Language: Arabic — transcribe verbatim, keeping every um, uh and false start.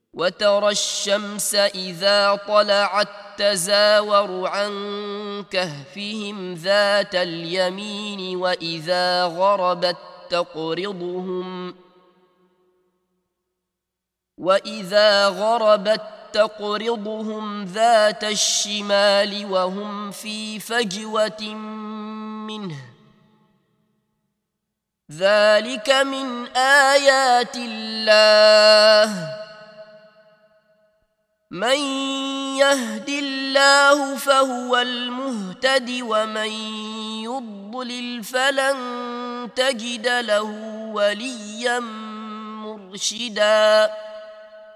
وترى الشمس إذا طلعت تزاور عن كهفهم ذات اليمين وإذا غربت تقرضهم وإذا غربت تقرضهم ذات الشمال وهم في فجوة منه ذلك من آيات الله من يهد الله فهو المهتد ومن يضلل فلن تجد له وليا مرشدا.